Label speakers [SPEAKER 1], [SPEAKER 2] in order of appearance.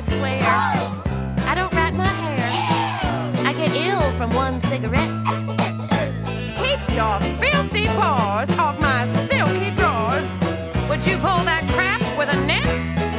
[SPEAKER 1] swear. I don't rat my hair. I get ill from one cigarette.
[SPEAKER 2] Keep your filthy paws off my silky drawers. Would you pull that crap with a net?